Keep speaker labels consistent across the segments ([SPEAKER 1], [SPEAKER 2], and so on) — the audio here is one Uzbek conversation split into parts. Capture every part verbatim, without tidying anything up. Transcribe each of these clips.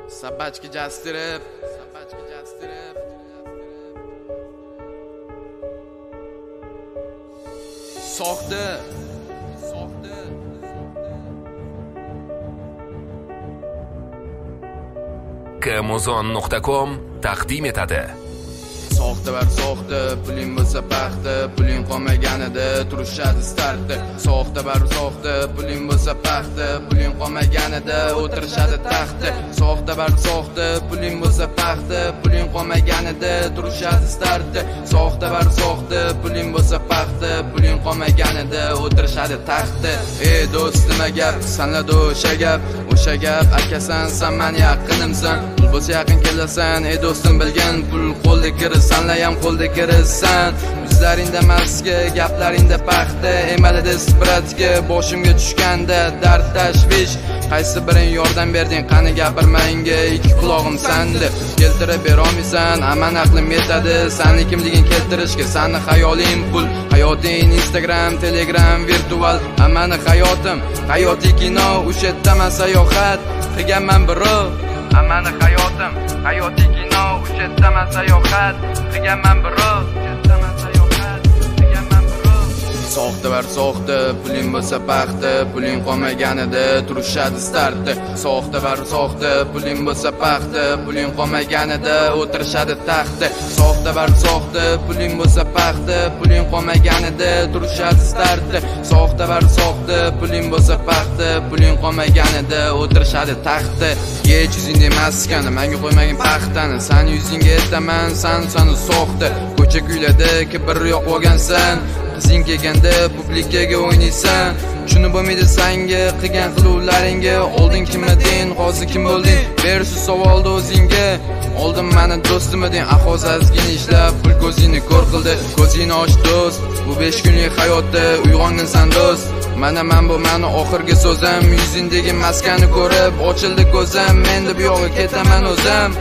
[SPEAKER 1] Sabachki jastirib, sabachki jastirib. Soxta, soxta.
[SPEAKER 2] Kamozon nuqta com taqdim etadi.
[SPEAKER 1] Soxta var soxta, puling bo'lsa paxta, puling qolmaganida turishadi startda. Soxta var soxta, puling bo'lsa paxta, puling qolmaganida o'tirishadi taxtda. Soxta var soxta, puling bo'lsa paxta, puling qolmaganida turishadi startda. Soxta var soxta, puling bo'lsa paxta, puling qolmaganida o'tirishadi taxtda. Ey do'stim gap, sanladi o'sha gap, o'sha gap akasan, sen meni yaqinimsan. Pul bo'lsa yaqin kelasan, ey do'stim bilgan pul qo'lda kiris. Sanlayam qo'lda kirasan. Yuzlaringda maska, gaplaringda paxta, emalida sipratga boshimga tushganda dard tashvish. Qaysi biring yordam berding, qani gapirmanga, ikki quloqim sandi. Keltirib bera olmaysan, aman aqlim yetadi, seni kimliging keltirishga, seni xayoling pul, hayoting Instagram, Telegram, virtual, amani hayotim, hayotiy kino, o'sha yerdaman sayohat, qilganman biro. Amani hayotim, hayotiy kino, o'sha yerdaman sayohat, qilganman biro. Soxta var soxta, puling bo'lsa paxta, puling qolmaganida turishadi startda. Soxta var soxta, puling bo'lsa paxta, puling qolmaganida o'tirishadi taxtda. Soxta var soxta, puling bo'lsa paxta, puling qolmaganida turishadi startda. Soxta var soxta, puling bo'lsa paxta, puling qolmaganida o'tirishadi taxtda. Yech yuzingda maskani, menga qo'ymagin paxtani, sen yuzingga aytaman, sen sani soxta. Ko'cha kuylarda kibr yo'q bo'lgansan, qizing kelganda publikaga o'ynaysan. Shuni bo'lmaydi senga qilgan qiluvlaringga, oldin kim eding, hozir kim bo'lding? Ber shu savolni o'zingga. Oldin meni do'stim eding, ahvozazgin ishlab pul ko'zingni ko'r qildi. Ko'zingni och do'st, bu besh kunlik hayotda uyg'onginsan do'st. Mana men bu meni oxirgi so'zim, yuzingdagi maskani ko'rib ochildi ko'zim, endi bu yo'g'a ketaman o'zim.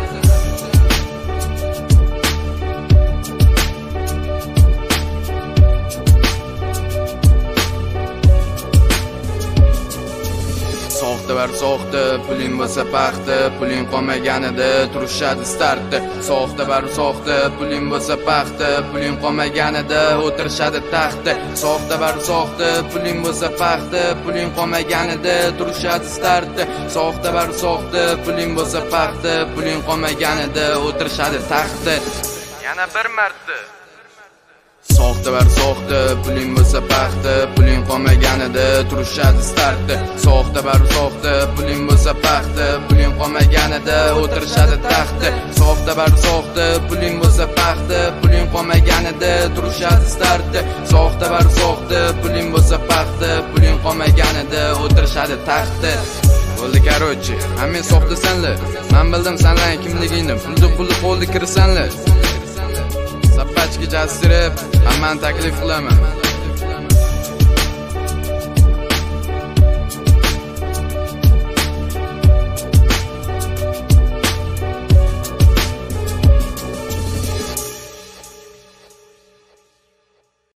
[SPEAKER 1] Soxta var soxta, puling bo'lsa paxta, puling qolmaganida turishadi startda. Soxta var soxta, puling bo'lsa paxta, puling qolmaganida o'tirishadi taxtda. Soxta var soxta, puling bo'lsa paxta, puling qolmaganida turishadi startda. Soxta var soxta, puling bo'lsa paxta, puling qolmaganida o'tirishadi taxtda. Yana bir marta. Soxta var soxta, puling bo'lsa paxta, puling qolmaganida turishadi startda. Soxta var soxta, puling bo'lsa paxta, puling qolmaganida o'tirishadi taxtda. Soxta var soxta, puling bo'lsa paxta, puling qolmaganida turishadi startda. Soxta var soxta, puling bo'lsa paxta, puling qolmaganida o'tirishadi taxtda. Bo'ldi karochi, hamma soxtasanlar. Men bildim senlarning kimligingni, pulni pulni qo'lda kirasanlar. Sabachki jastirib, hamman taklif qilaman.